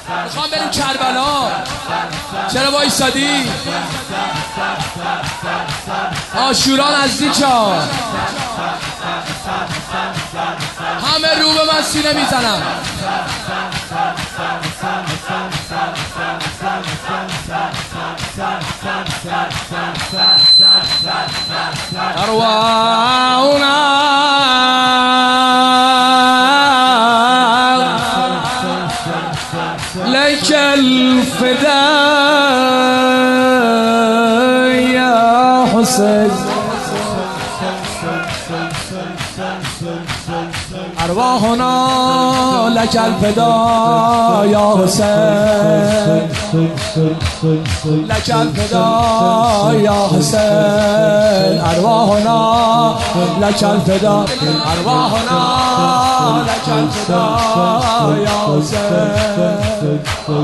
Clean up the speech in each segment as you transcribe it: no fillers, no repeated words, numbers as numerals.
میخوام بریم کربلا. چرا وایسادی؟ عاشورا نزدیکه، همه رو به من سینه میزنم. ارواحنا لك الفداء يا حسين، ارواحنا لك الفداء يا حسين، لك الفداء يا حسين، ارواحنا لك الفداء، ارواحنا لك الفداء يا حسين،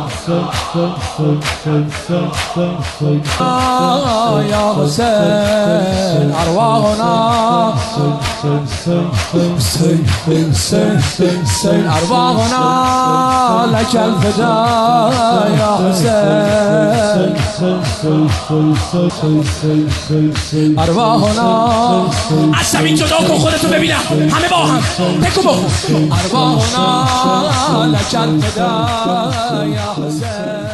يا حسين، ارواحنا حسين، ارواحنا لك الفداء يا حسين، ارواحنا. از زمین جدا کن خودتو ببینم، همه با هم بگو بکن. ارواحنا لك الفداء يا حسين.